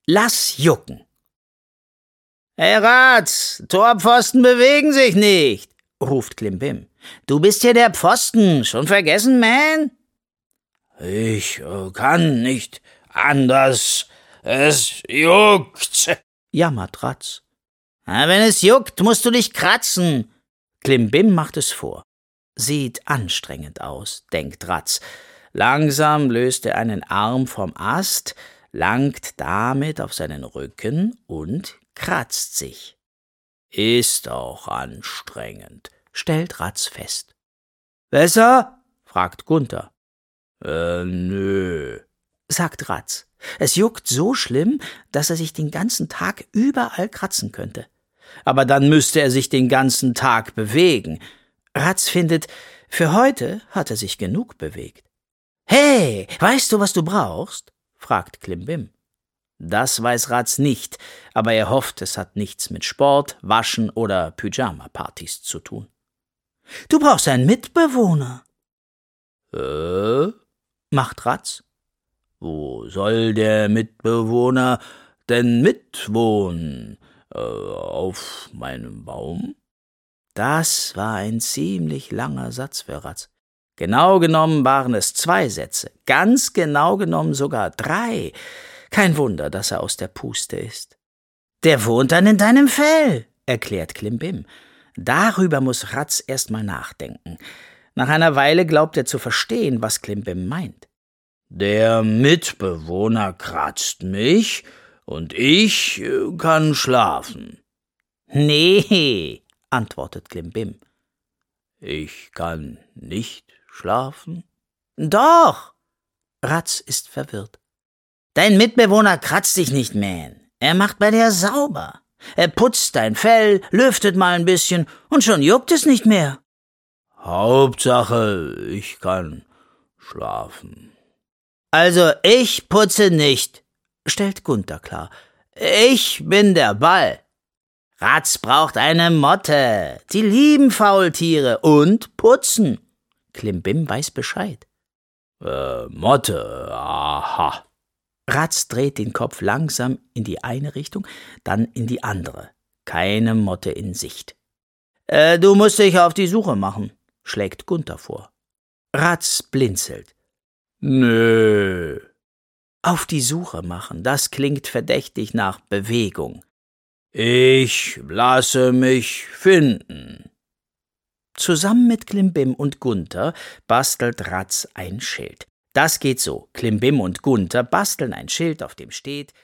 Lass jucken. »Hey Ratz, Torpfosten bewegen sich nicht«, ruft Klimbim. »Du bist hier der Pfosten, schon vergessen, Man?« »Ich kann nicht anders, es juckt«, jammert Ratz. »Wenn es juckt, musst du dich kratzen.« Klimbim macht es vor. Sieht anstrengend aus, denkt Ratz. Langsam löst er einen Arm vom Ast, langt damit auf seinen Rücken und kratzt sich. Ist auch anstrengend, stellt Ratz fest. »Besser?« fragt Gunther. Nö«, sagt Ratz. Es juckt so schlimm, dass er sich den ganzen Tag überall kratzen könnte. Aber dann müsste er sich den ganzen Tag bewegen. Ratz findet, für heute hat er sich genug bewegt. »Hey, weißt du, was du brauchst?« fragt Klimbim. Das weiß Ratz nicht, aber er hofft, es hat nichts mit Sport, Waschen oder Pyjama-Partys zu tun. »Du brauchst einen Mitbewohner.« macht Ratz. »Wo soll der Mitbewohner denn mitwohnen? Auf meinem Baum?« Das war ein ziemlich langer Satz für Ratz. Genau genommen waren es 2 Sätze, ganz genau genommen sogar 3. Kein Wunder, dass er aus der Puste ist. »Der wohnt dann in deinem Fell«, erklärt Klimbim. Darüber muss Ratz erst mal nachdenken. Nach einer Weile glaubt er zu verstehen, was Klimbim meint. »Der Mitbewohner kratzt mich und ich kann schlafen.« »Nee«, antwortet Klimbim. »Ich kann nicht schlafen?« »Doch!« Ratz ist verwirrt. »Dein Mitbewohner kratzt dich nicht, Man. Er macht bei dir sauber. Er putzt dein Fell, lüftet mal ein bisschen und schon juckt es nicht mehr.« »Hauptsache, ich kann schlafen.« »Also ich putze nicht«, stellt Gunther klar. »Ich bin der Ball. Ratz braucht eine Motte. Die lieben Faultiere und putzen.« Klimbim weiß Bescheid. Motte, aha.« Ratz dreht den Kopf langsam in die eine Richtung, dann in die andere. Keine Motte in Sicht. »Du musst dich auf die Suche machen«, schlägt Gunther vor. Ratz blinzelt. »Nö.« Auf die Suche machen, das klingt verdächtig nach Bewegung. »Ich lasse mich finden.« Zusammen mit Klimbim und Gunther bastelt Ratz ein Schild. Das geht so: Klimbim und Gunther basteln ein Schild, auf dem steht: